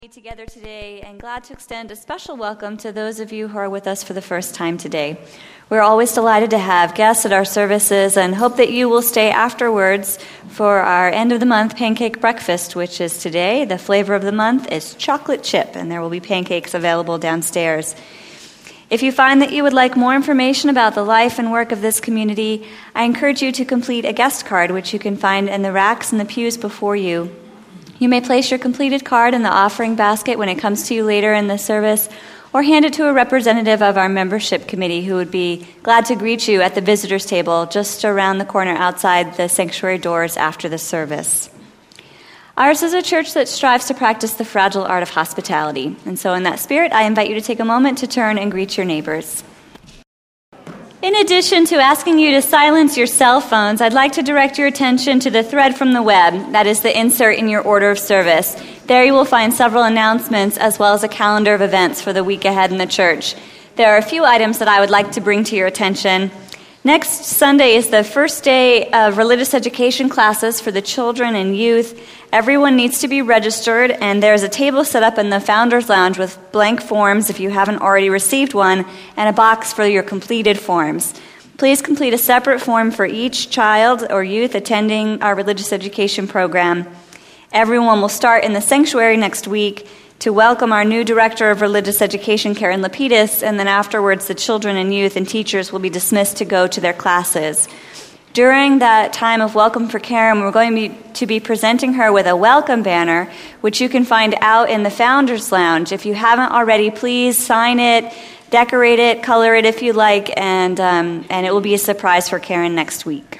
Together today, and glad to extend a special welcome to those of you who are with us for the first time today. We're always delighted to have guests at our services and hope that you will stay afterwards for our end of the month pancake breakfast, which is today. The flavor of the month is chocolate chip, and there will be pancakes available downstairs. If you find that you would like more information about the life and work of this community, I encourage you to complete a guest card, which you can find in the racks and the pews before you. You may place your completed card in the offering basket when it comes to you later in the service, or hand it to a representative of our membership committee who would be glad to greet you at the visitors table just around the corner outside the sanctuary doors after the service. Ours is a church that strives to practice the fragile art of hospitality, and so in that spirit, I invite you to take a moment to turn and greet your neighbors. In addition to asking you to silence your cell phones, I'd like to direct your attention to the thread from the web, that is the insert in your order of service. There you will find several announcements as well as a calendar of events for the week ahead in the church. There are a few items that I would like to bring to your attention. Next Sunday is the first day of religious education classes for the children and youth. Everyone needs to be registered, and there's a table set up in the Founders Lounge with blank forms if you haven't already received one, and a box for your completed forms. Please complete a separate form for each child or youth attending our religious education program. Everyone will start in the sanctuary next week to welcome our new Director of Religious Education, Karen Lapidus, and then afterwards the children and youth and teachers will be dismissed to go to their classes. During that time of welcome for Karen, we're going to be presenting her with a welcome banner, which you can find out in the Founders Lounge. If you haven't already, please sign it, decorate it, color it if you like, and it will be a surprise for Karen next week.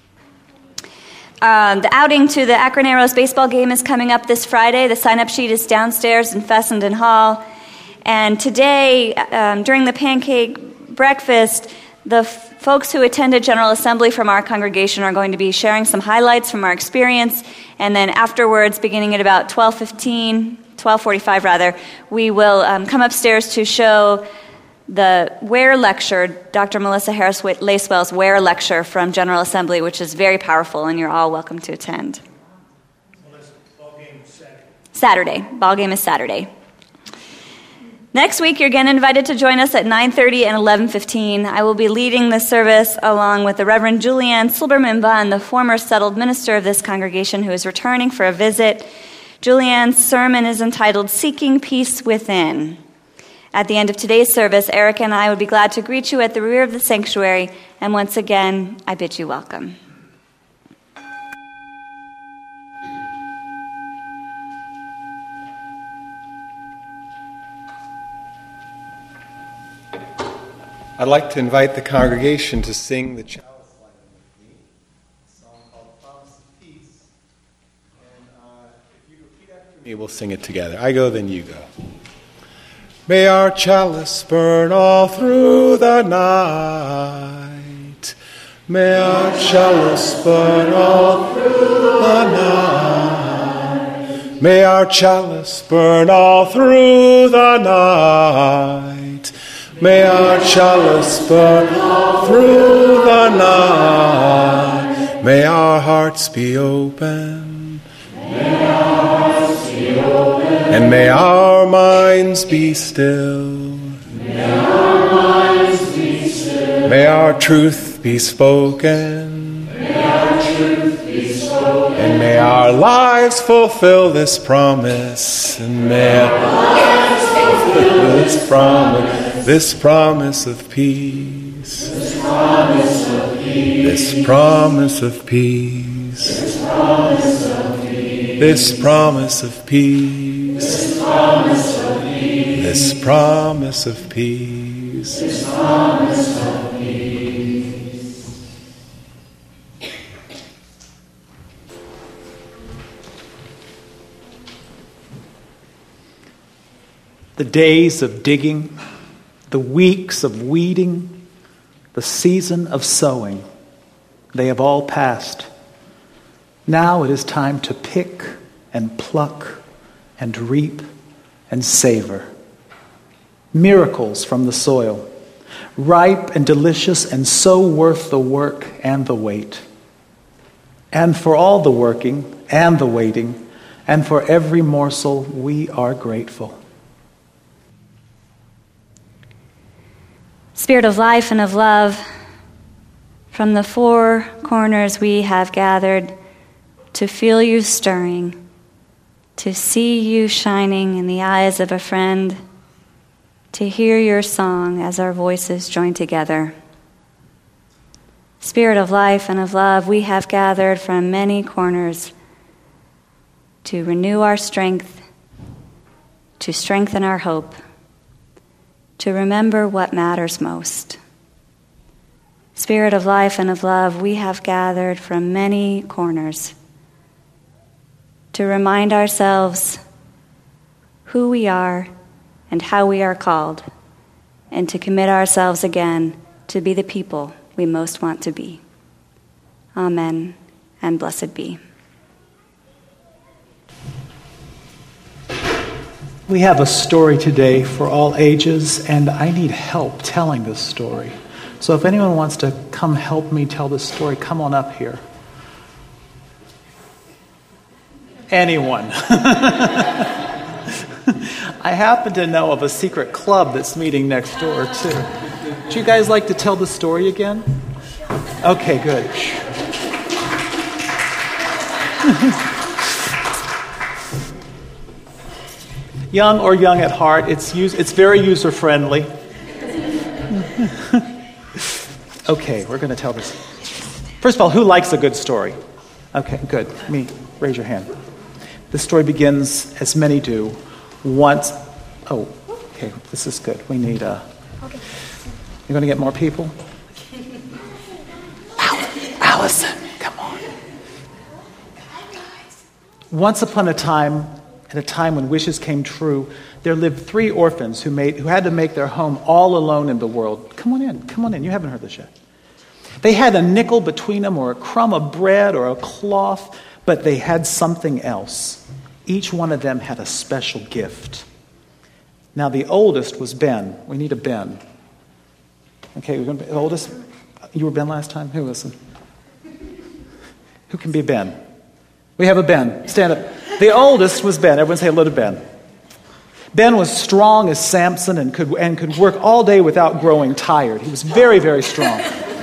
The outing to the Akron Arrows baseball game is coming up this Friday. The sign-up sheet is downstairs in Fessenden Hall. And today, during the pancake breakfast, the folks who attended General Assembly from our congregation are going to be sharing some highlights from our experience. And then afterwards, beginning at about 12:45 rather, we will come upstairs to show the WARE lecture, Dr. Melissa Harris Lacewell's WARE lecture from General Assembly, which is very powerful, and you're all welcome to attend. Melissa, ball game is Saturday. Saturday. Ball game is Saturday. Next week, you're again invited to join us at 9:30 and 11:15. I will be leading the service along with the Reverend Julianne Silberman Bunn, the former settled minister of this congregation who is returning for a visit. Julianne's sermon is entitled Seeking Peace Within. At the end of today's service, Eric and I would be glad to greet you at the rear of the sanctuary, and once again, I bid you welcome. I'd like to invite the congregation to sing the chalice line with me, a song called Promise of Peace. And if you repeat after me, we'll sing it together. I go, then you go. May our chalice burn all through the night. May our chalice burn all through the night. May our chalice burn all through the night. May our chalice burn all through the night. May our hearts be open. May our hearts be open. And may our minds be still. May our minds be still. May our truth be spoken. May our truth be spoken. And may our lives fulfill this promise. And may our lives fulfill this promise of peace. This promise of peace. This promise of peace. This promise of peace. This promise of peace. This promise of peace. This promise of peace. This promise of peace. The days of digging, the weeks of weeding, the season of sowing, they have all passed. Now it is time to pick and pluck and reap and savor. Miracles from the soil, ripe and delicious and so worth the work and the wait. And for all the working and the waiting and for every morsel we are grateful. Spirit of life and of love, from the four corners we have gathered to feel you stirring, to see you shining in the eyes of a friend, to hear your song as our voices join together. Spirit of life and of love, we have gathered from many corners to renew our strength, to strengthen our hope, to remember what matters most. Spirit of life and of love, we have gathered from many corners to remind ourselves who we are and how we are called, and to commit ourselves again to be the people we most want to be. Amen, and blessed be. We have a story today for all ages, and I need help telling this story. So if anyone wants to come help me tell this story, come on up here. Anyone. I happen to know of a secret club that's meeting next door, too. Would you guys like to tell the story again? Okay, good. Young or young at heart, it's very user-friendly. Okay, we're going to tell this. First of all, who likes a good story? Okay, good. Me, raise your hand. The story begins, as many do, once... Oh, okay, this is good. We need a... Okay. You're going to get more people? Allison, come on. Once upon a time, at a time when wishes came true, there lived 3 orphans who had to make their home all alone in the world. Come on in. You haven't heard this yet. They had a nickel between them, or a crumb of bread, or a cloth, but they had something else. Each one of them had a special gift. Now, the oldest was Ben. We need a Ben. Okay, the oldest. You were Ben last time? Who was it? Who can be Ben? We have a Ben. Stand up. The oldest was Ben. Everyone say hello to Ben. Ben was strong as Samson and could work all day without growing tired. He was very, very strong.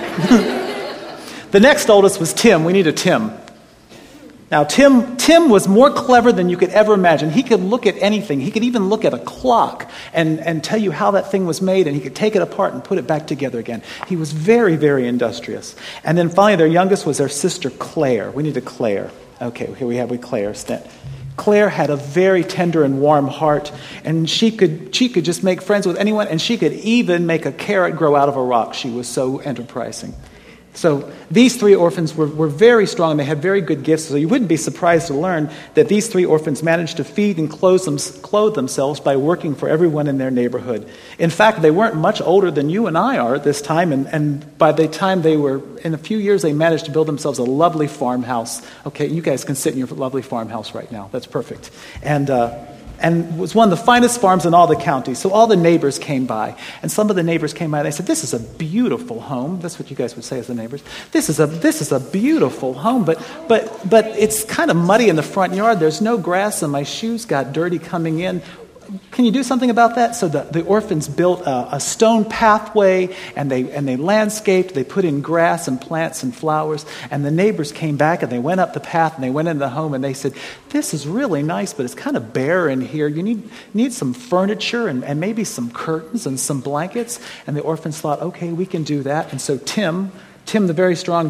The next oldest was Tim. We need a Tim. Now, Tim was more clever than you could ever imagine. He could look at anything. He could even look at a clock and tell you how that thing was made, and he could take it apart and put it back together again. He was very, very industrious. And then finally, their youngest was their sister Claire. We need a Claire. Okay, here we have Claire. Claire had a very tender and warm heart, and she could just make friends with anyone, and she could even make a carrot grow out of a rock. She was so enterprising. So these 3 orphans were very strong, and they had very good gifts. So you wouldn't be surprised to learn that these 3 orphans managed to feed and clothe themselves by working for everyone in their neighborhood. In fact, they weren't much older than you and I are at this time, and by the time they were, in a few years, they managed to build themselves a lovely farmhouse. Okay, you guys can sit in your lovely farmhouse right now. That's perfect. And it was one of the finest farms in all the county. So all the neighbors came by. And some of the neighbors came by and they said, "This is a beautiful home." That's what you guys would say as the neighbors. This is a beautiful home, but it's kind of muddy in the front yard. There's no grass and my shoes got dirty coming in. Can you do something about that? So the orphans built a stone pathway, and they landscaped. They put in grass and plants and flowers. And the neighbors came back, and they went up the path, and they went into the home, and they said, "This is really nice, but it's kind of bare in here. You need some furniture and maybe some curtains and some blankets." And the orphans thought, "Okay, we can do that." And so Tim, the very strong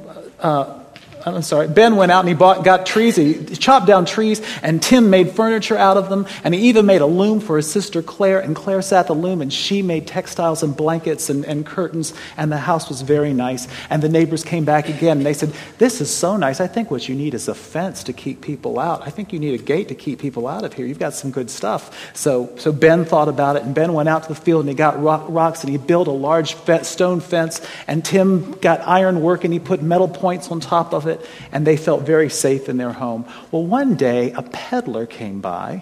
Ben went out and he got trees. He chopped down trees, and Tim made furniture out of them. And he even made a loom for his sister Claire. And Claire sat at the loom, and she made textiles and blankets and curtains. And the house was very nice. And the neighbors came back again, and they said, "This is so nice. I think what you need is a fence to keep people out. I think you need a gate to keep people out of here. You've got some good stuff." So Ben thought about it, and Ben went out to the field, and he got rocks, and he built a large stone fence. And Tim got iron work, and he put metal points on top of it. And they felt very safe in their home. Well, one day, a peddler came by.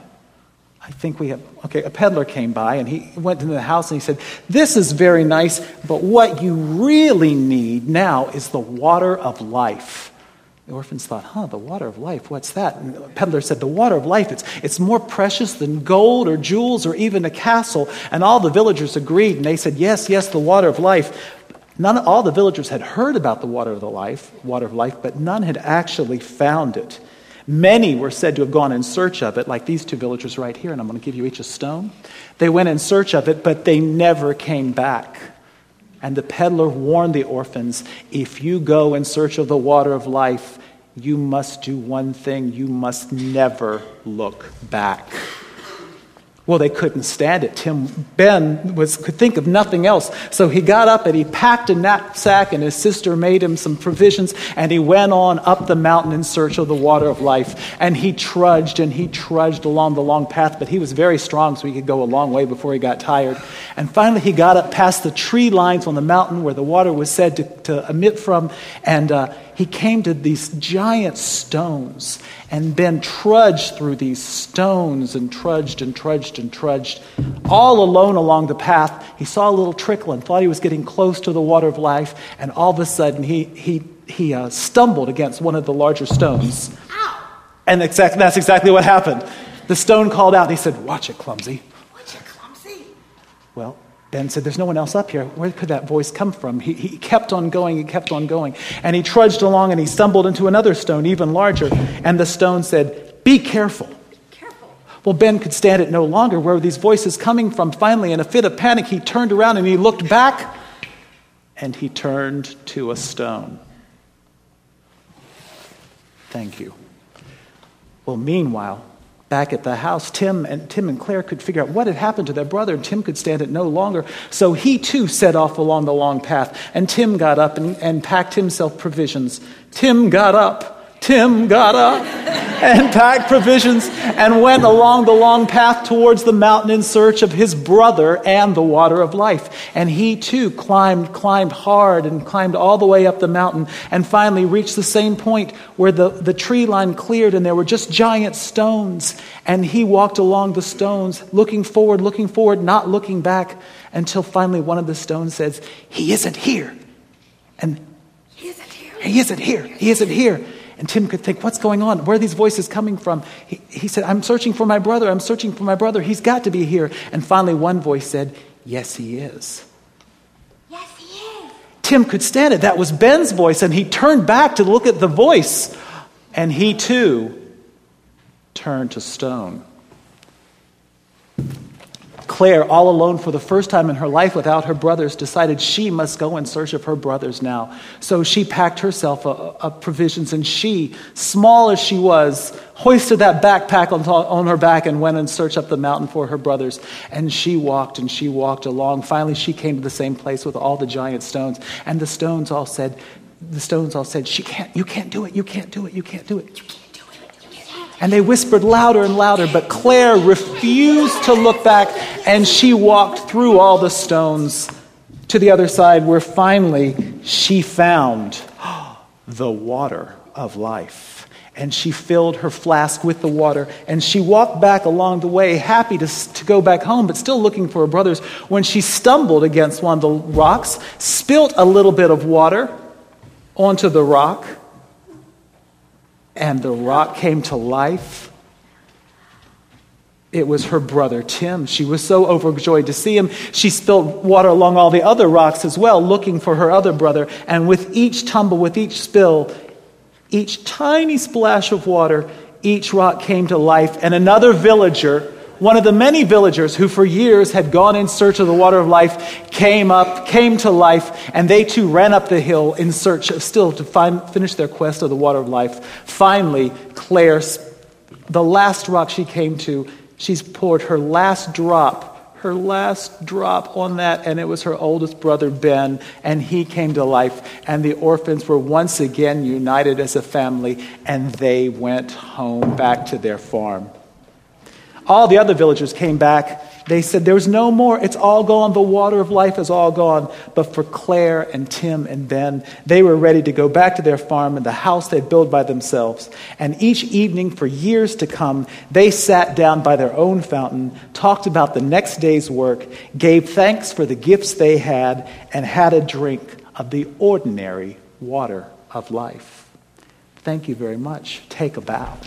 A peddler came by, and he went into the house, and he said, "This is very nice, but what you really need now is the water of life." The orphans thought, the water of life, what's that? And the peddler said, the water of life, it's more precious than gold or jewels or even a castle. And all the villagers agreed, and they said, yes, the water of life. All the villagers had heard about the water of life, but none had actually found it. Many were said to have gone in search of it, like these two villagers right here, and I'm going to give you each a stone. They went in search of it, but they never came back. And the peddler warned the orphans, if you go in search of the water of life, you must do one thing, you must never look back. Well, they couldn't stand it. Ben could think of nothing else. So he got up and he packed a knapsack, and his sister made him some provisions, and he went on up the mountain in search of the water of life. And he trudged along the long path, but he was very strong, so he could go a long way before he got tired. And finally he got up past the tree lines on the mountain where the water was said to emit from, and he came to these giant stones. And Ben trudged through these stones and trudged, all alone along the path. He saw a little trickle and thought he was getting close to the water of life. And all of a sudden, he stumbled against one of the larger stones. Ow! And that's exactly what happened. The stone called out, and he said, "Watch it, clumsy." Watch it, clumsy. Well, Ben said, there's no one else up here. Where could that voice come from? He kept on going. And he trudged along, and he stumbled into another stone, even larger. And the stone said, "Be careful." Careful. Well, Ben could stand it no longer. Where were these voices coming from? Finally, in a fit of panic, he turned around and he looked back, and he turned to a stone. Thank you. Well, meanwhile, back at the house, Tim and Claire could figure out what had happened to their brother, and Tim could stand it no longer. So he too set off along the long path, and Tim got up and packed himself provisions. Tim got up and packed provisions and went along the long path towards the mountain in search of his brother and the water of life. And he too climbed hard and climbed all the way up the mountain, and finally reached the same point where the tree line cleared and there were just giant stones. And he walked along the stones, looking forward, not looking back, until finally one of the stones says, "He isn't here." And He isn't here. He isn't here. And Tim could think, what's going on? Where are these voices coming from? He said, I'm searching for my brother. He's got to be here. And finally one voice said, "Yes, he is." Yes, he is. Tim could stand it. That was Ben's voice. And he turned back to look at the voice. And he too turned to stone. Claire, all alone for the first time in her life without her brothers, decided she must go in search of her brothers now. So she packed herself up provisions, and she, small as she was, hoisted that backpack on her back and went in search up the mountain for her brothers. And she walked along. Finally, she came to the same place with all the giant stones. And the stones all said, you can't do it. And they whispered louder and louder, but Claire refused to look back, and she walked through all the stones to the other side, where finally she found the water of life. And she filled her flask with the water, and she walked back along the way, happy to go back home, but still looking for her brothers, when she stumbled against one of the rocks, spilt a little bit of water onto the rock, and the rock came to life. It was her brother, Tim. She was so overjoyed to see him. She spilled water along all the other rocks as well, looking for her other brother. And with each tumble, with each spill, each tiny splash of water, each rock came to life. And another villager, one of the many villagers who for years had gone in search of the water of life, came to life, and they too ran up the hill in search of still to finish their quest of the water of life. Finally, Claire, the last rock she came to, she's poured her last drop on that, and it was her oldest brother, Ben, and he came to life, and the orphans were once again united as a family, and they went home back to their farm. All the other villagers came back. They said, there's no more. It's all gone. The water of life is all gone. But for Claire and Tim and Ben, they were ready to go back to their farm and the house they'd built by themselves. And each evening for years to come, they sat down by their own fountain, talked about the next day's work, gave thanks for the gifts they had, and had a drink of the ordinary water of life. Thank you very much. Take a bow.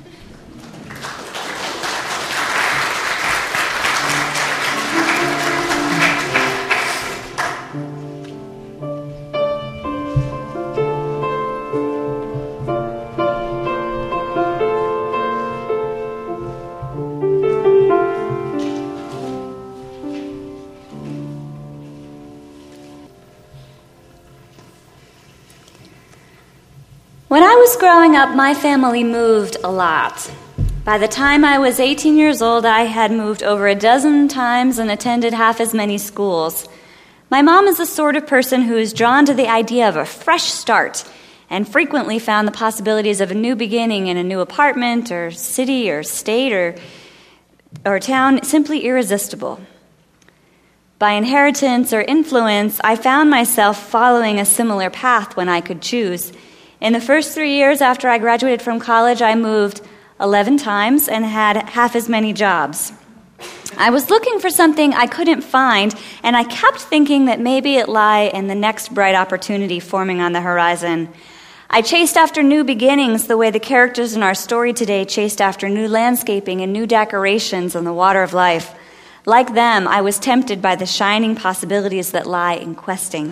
When I was growing up, my family moved a lot. By the time I was 18 years old, I had moved over a dozen times and attended half as many schools. My mom is the sort of person who is drawn to the idea of a fresh start and frequently found the possibilities of a new beginning in a new apartment or city or state or town simply irresistible. By inheritance or influence, I found myself following a similar path when I could choose. In the first 3 years after I graduated from college, I moved 11 times and had half as many jobs. I was looking for something I couldn't find, and I kept thinking that maybe it lay in the next bright opportunity forming on the horizon. I chased after new beginnings the way the characters in our story today chased after new landscaping and new decorations on the water of life. Like them, I was tempted by the shining possibilities that lie in questing.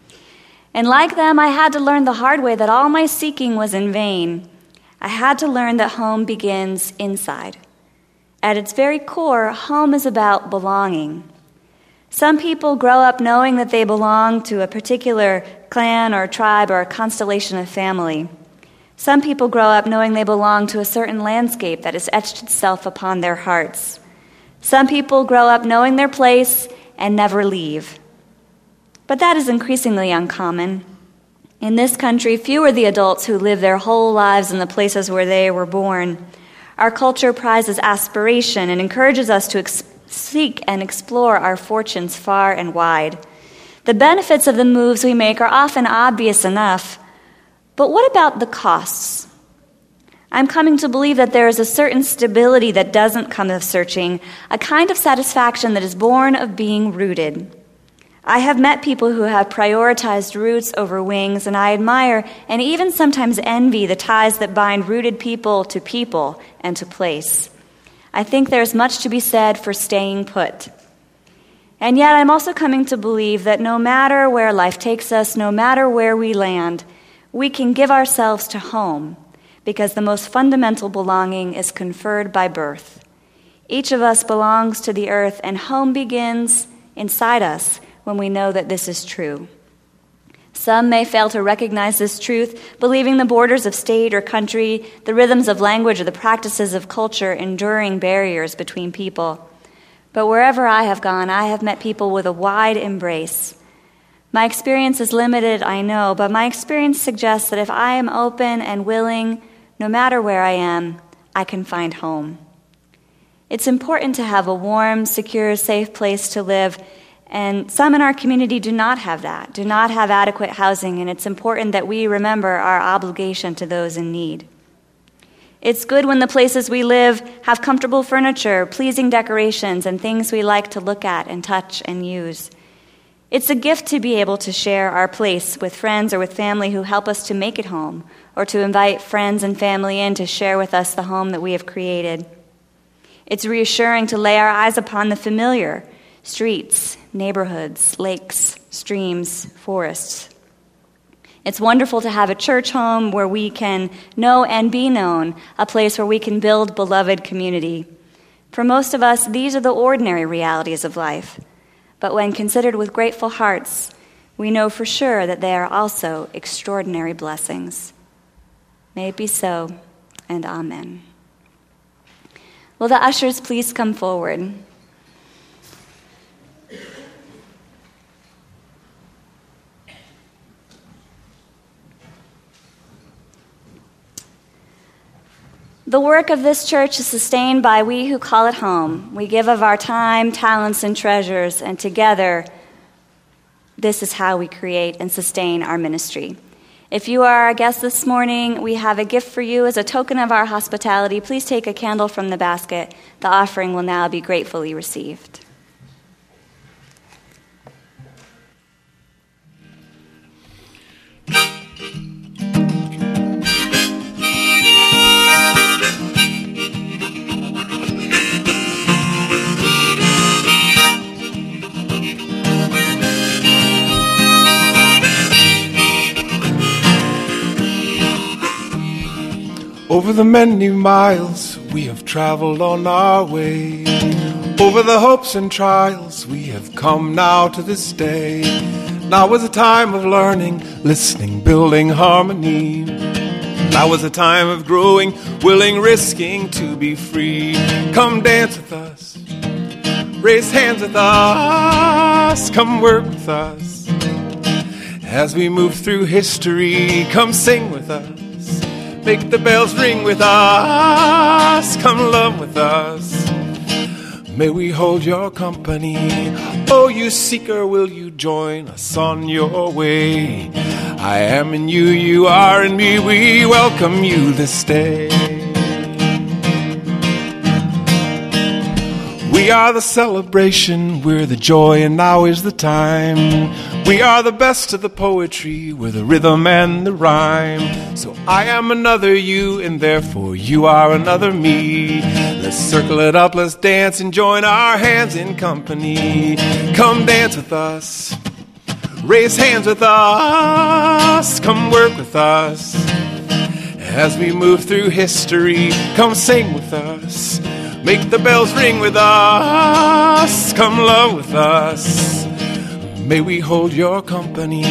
And like them, I had to learn the hard way that all my seeking was in vain. I had to learn that home begins inside. At its very core, home is about belonging. Some people grow up knowing that they belong to a particular clan or tribe or a constellation of family. Some people grow up knowing they belong to a certain landscape that has etched itself upon their hearts. Some people grow up knowing their place and never leave. But that is increasingly uncommon. In this country, few are the adults who live their whole lives in the places where they were born. Our culture prizes aspiration and encourages us to seek and explore our fortunes far and wide. The benefits of the moves we make are often obvious enough. But what about the costs? I'm coming to believe that there is a certain stability that doesn't come of searching, a kind of satisfaction that is born of being rooted. I have met people who have prioritized roots over wings, and I admire and even sometimes envy the ties that bind rooted people and to place. I think there's much to be said for staying put. And yet I'm also coming to believe that no matter where life takes us, no matter where we land, we can give ourselves to home, because the most fundamental belonging is conferred by birth. Each of us belongs to the earth, and home begins inside us when we know that this is true. Some may fail to recognize this truth, believing the borders of state or country, the rhythms of language, or the practices of culture enduring barriers between people. But wherever I have gone, I have met people with a wide embrace. My experience is limited, I know, but my experience suggests that if I am open and willing, no matter where I am, I can find home. It's important to have a warm, secure, safe place to live, and some in our community do not have that, do not have adequate housing, and it's important that we remember our obligation to those in need. It's good when the places we live have comfortable furniture, pleasing decorations, and things we like to look at and touch and use. It's a gift to be able to share our place with friends or with family who help us to make it home, or to invite friends and family in to share with us the home that we have created. It's reassuring to lay our eyes upon the familiar, streets, neighborhoods, lakes, streams, forests. It's wonderful to have a church home where we can know and be known, a place where we can build beloved community. For most of us, these are the ordinary realities of life. But when considered with grateful hearts, we know for sure that they are also extraordinary blessings. May it be so, and amen. Will the ushers please come forward? The work of this church is sustained by we who call it home. We give of our time, talents, and treasures, and together, this is how we create and sustain our ministry. If you are our guest this morning, we have a gift for you as a token of our hospitality. Please take a candle from the basket. The offering will now be gratefully received. Over the many miles we have traveled on our way, over the hopes and trials we have come now to this day. Now is a time of learning, listening, building harmony. Now is a time of growing, willing, risking to be free. Come dance with us, raise hands with us, come work with us. As we move through history, come sing with us. Make the bells ring with us, come love with us. May we hold your company. Oh, you seeker, will you join us on your way? I am in you, you are in me, we welcome you this day. We are the celebration, we're the joy, and now is the time. We are the best of the poetry, we're the rhythm and the rhyme. So I am another you, and therefore you are another me. Let's circle it up, let's dance and join our hands in company. Come dance with us, raise hands with us, come work with us. As we move through history, come sing with us. Make the bells ring with us, come love with us. May we hold your company.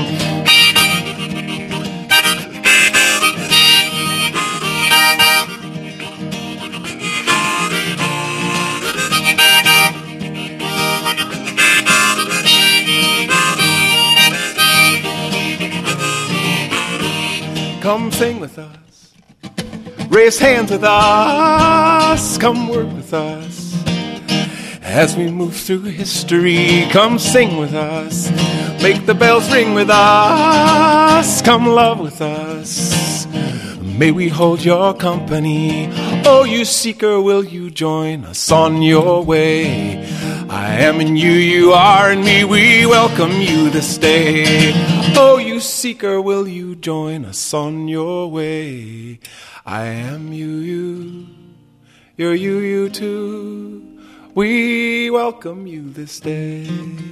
Come sing with us, raise hands with us, come work with us. As we move through history, come sing with us. Make the bells ring with us, come love with us. May we hold your company. Oh, you seeker, will you join us on your way? I am in you, you are in me, we welcome you this day. Oh, you seeker, will you join us on your way? I am you, you're you too. We welcome you this day.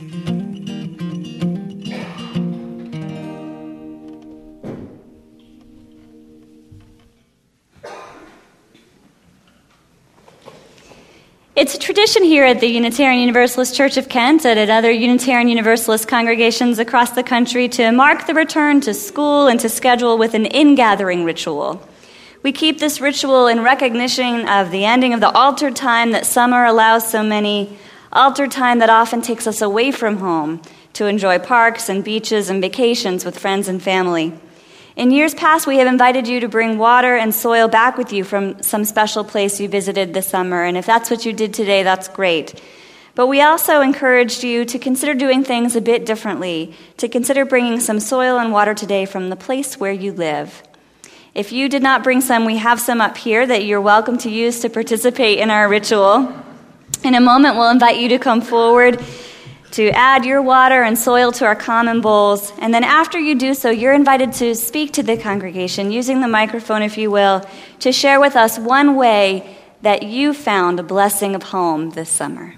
It's a tradition here at the Unitarian Universalist Church of Kent and at other Unitarian Universalist congregations across the country to mark the return to school and to schedule with an in-gathering ritual. We keep this ritual in recognition of the ending of the altered time that summer allows so many, altered time that often takes us away from home to enjoy parks and beaches and vacations with friends and family. In years past, we have invited you to bring water and soil back with you from some special place you visited this summer, and if that's what you did today, that's great. But we also encouraged you to consider doing things a bit differently, to consider bringing some soil and water today from the place where you live. If you did not bring some, we have some up here that you're welcome to use to participate in our ritual. In a moment, we'll invite you to come forward to add your water and soil to our common bowls. And then after you do so, you're invited to speak to the congregation, using the microphone, if you will, to share with us one way that you found a blessing of home this summer.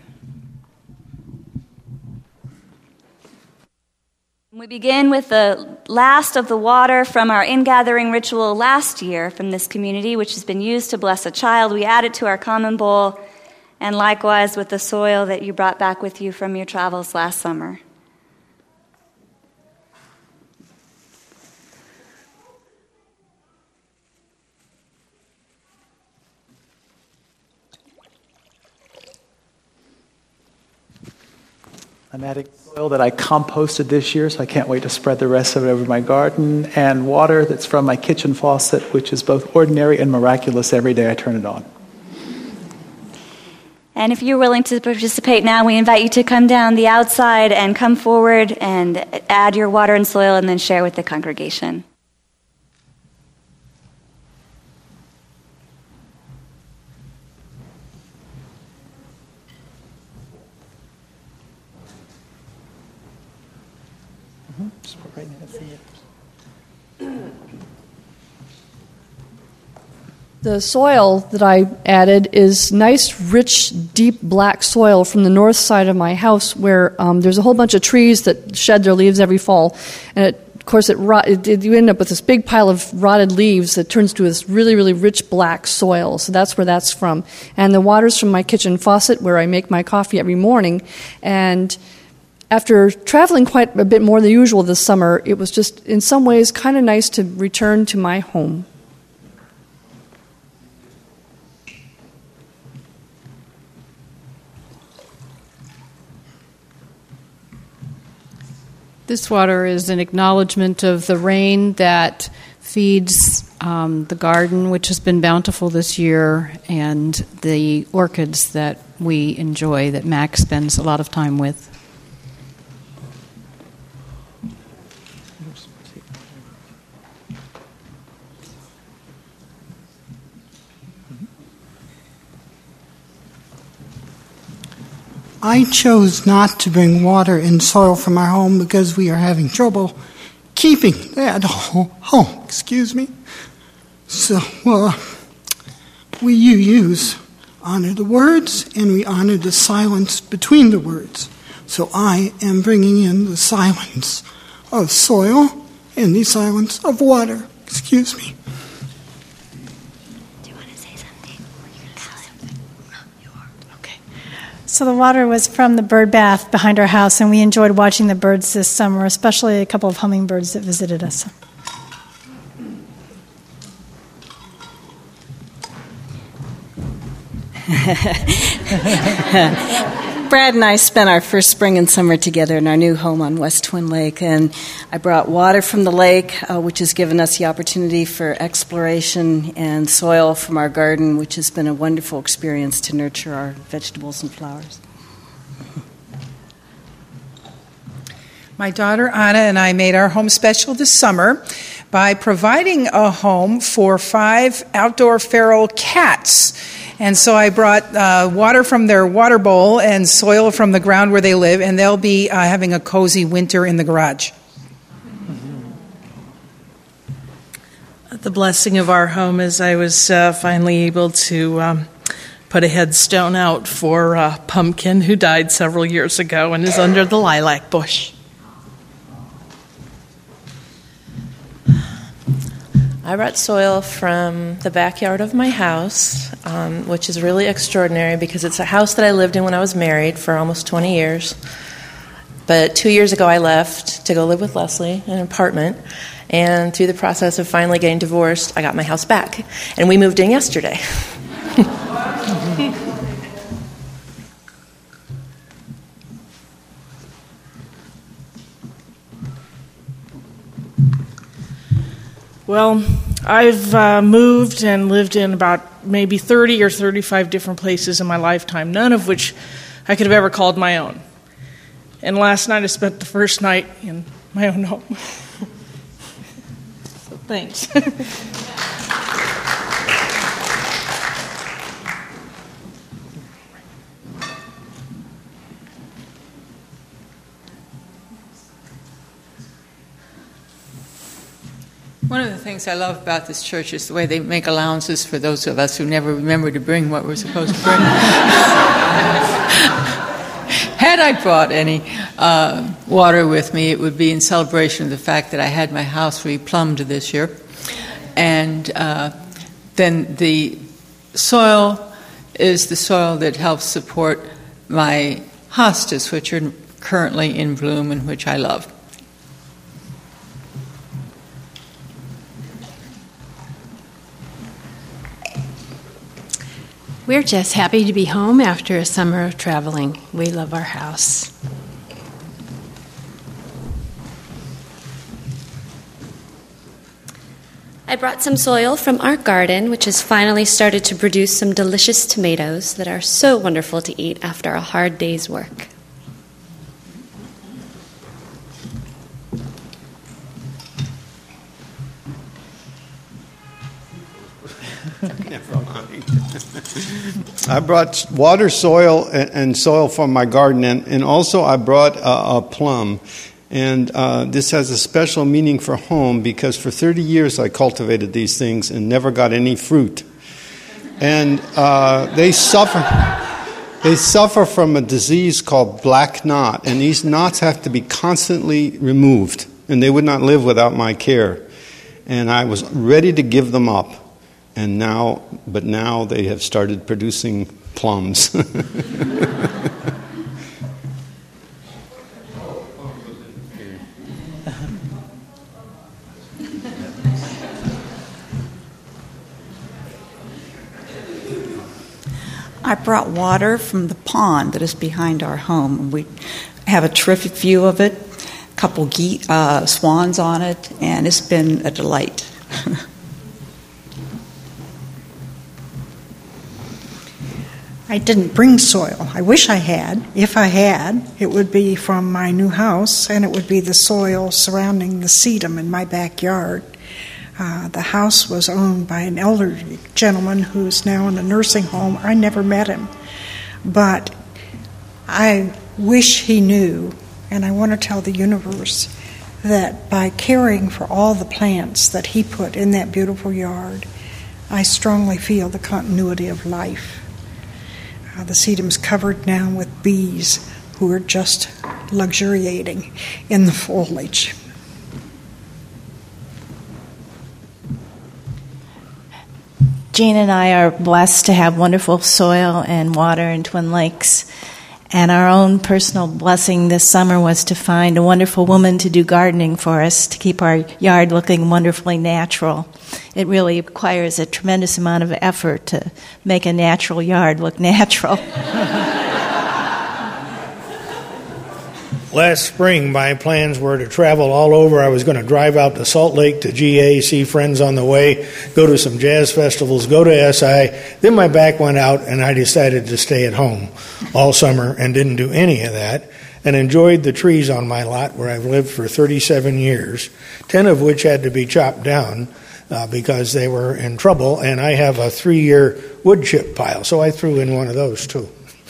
We begin with the last of the water from our in-gathering ritual last year from this community, which has been used to bless a child. We add it to our common bowl, and likewise with the soil that you brought back with you from your travels last summer. I'm adding soil that I composted this year, so I can't wait to spread the rest of it over my garden, and water that's from my kitchen faucet, which is both ordinary and miraculous every day I turn it on. And if you're willing to participate now, we invite you to come down the outside and come forward and add your water and soil and then share with the congregation. Just put right in the The soil that I added is nice, rich, deep black soil from the north side of my house where there's a whole bunch of trees that shed their leaves every fall. And it course, you end up with this big pile of rotted leaves that turns to this really, really rich black soil. So that's where that's from. And the water's from my kitchen faucet where I make my coffee every morning. And after traveling quite a bit more than usual this summer, it was just, in some ways, kind of nice to return to my home. This water is an acknowledgement of the rain that feeds the garden, which has been bountiful this year, and the orchids that we enjoy, that Max spends a lot of time with. I chose not to bring water and soil from our home because we are having trouble keeping that home. Excuse me. So, we use honor the words and we honor the silence between the words. So I am bringing in the silence of soil and the silence of water. Excuse me. So the water was from the bird bath behind our house, and we enjoyed watching the birds this summer, especially a couple of hummingbirds that visited us. Brad and I spent our first spring and summer together in our new home on West Twin Lake, and I brought water from the lake, which has given us the opportunity for exploration, and soil from our garden, which has been a wonderful experience to nurture our vegetables and flowers. My daughter Anna and I made our home special this summer by providing a home for 5 outdoor feral cats. And so I brought water from their water bowl and soil from the ground where they live, and they'll be having a cozy winter in the garage. The blessing of our home is I was finally able to put a headstone out for Pumpkin, who died several years ago and is under the lilac bush. I brought soil from the backyard of my house, which is really extraordinary because it's a house that I lived in when I was married for almost 20 years. But 2 years ago I left to go live with Leslie in an apartment, and through the process of finally getting divorced, I got my house back. And we moved in yesterday. Well, I've moved and lived in about maybe 30 or 35 different places in my lifetime, none of which I could have ever called my own. And last night I spent the first night in my own home. So thanks. One of the things I love about this church is the way they make allowances for those of us who never remember to bring what we're supposed to bring. Had I brought any water with me, it would be in celebration of the fact that I had my house replumbed this year. And then the soil is the soil that helps support my hostas, which are currently in bloom and which I love. We're just happy to be home after a summer of traveling. We love our house. I brought some soil from our garden, which has finally started to produce some delicious tomatoes that are so wonderful to eat after a hard day's work. Never mind. I brought water, soil, and soil from my garden, and also I brought a plum. And this has a special meaning for home because for 30 years I cultivated these things and never got any fruit. And they suffer from a disease called black knot, and these knots have to be constantly removed. and they would not live without my care. And I was ready to give them up. But now they have started producing plums. I brought water from the pond that is behind our home. We have a terrific view of it, a couple swans on it, and it's been a delight. I didn't bring soil. I wish I had. If I had, it would be from my new house, and it would be the soil surrounding the sedum in my backyard. The house was owned by an elderly gentleman who's now in a nursing home. I never met him, but I wish he knew, and I want to tell the universe that by caring for all the plants that he put in that beautiful yard, I strongly feel the continuity of life. The sedum's covered now with bees who are just luxuriating in the foliage. Jean and I are blessed to have wonderful soil and water in Twin Lakes. And our own personal blessing this summer was to find a wonderful woman to do gardening for us, to keep our yard looking wonderfully natural. It really requires a tremendous amount of effort to make a natural yard look natural. Last spring, my plans were to travel all over. I was going to drive out to Salt Lake to GA, see friends on the way, go to some jazz festivals, go to SI. Then my back went out, and I decided to stay at home all summer and didn't do any of that, and enjoyed the trees on my lot where I've lived for 37 years, 10 of which had to be chopped down because they were in trouble, and I have a 3-year wood chip pile, so I threw in one of those too.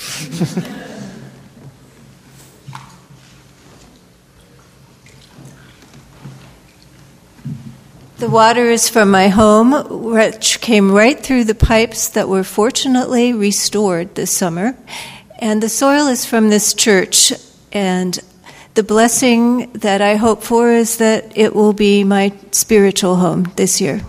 The water is from my home, which came right through the pipes that were fortunately restored this summer. And the soil is from this church. And the blessing that I hope for is that it will be my spiritual home this year.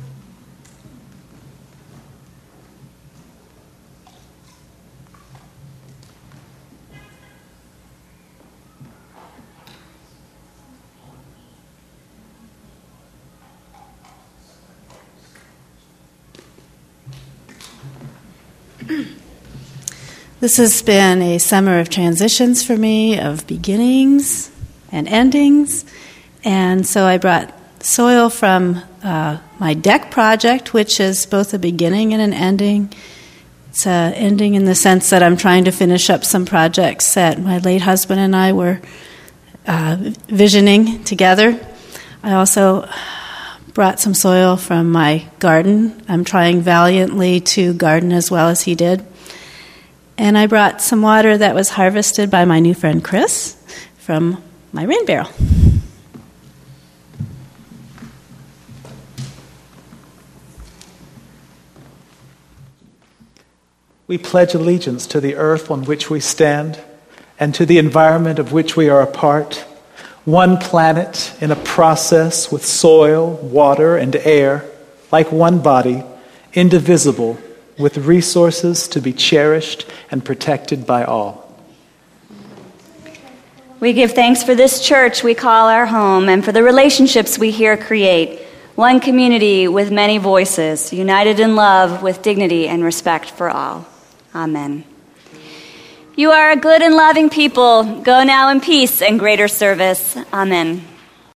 This has been a summer of transitions for me, of beginnings and endings. And so I brought soil from my deck project, which is both a beginning and an ending. It's an ending in the sense that I'm trying to finish up some projects that my late husband and I were visioning together. I also brought some soil from my garden. I'm trying valiantly to garden as well as he did. And I brought some water that was harvested by my new friend Chris from my rain barrel. We pledge allegiance to the earth on which we stand and to the environment of which we are a part, one planet in a process with soil, water, and air, like one body, indivisible, with resources to be cherished and protected by all. We give thanks for this church we call our home and for the relationships we here create. One community with many voices, united in love with dignity and respect for all. Amen. You are a good and loving people. Go now in peace and greater service. Amen.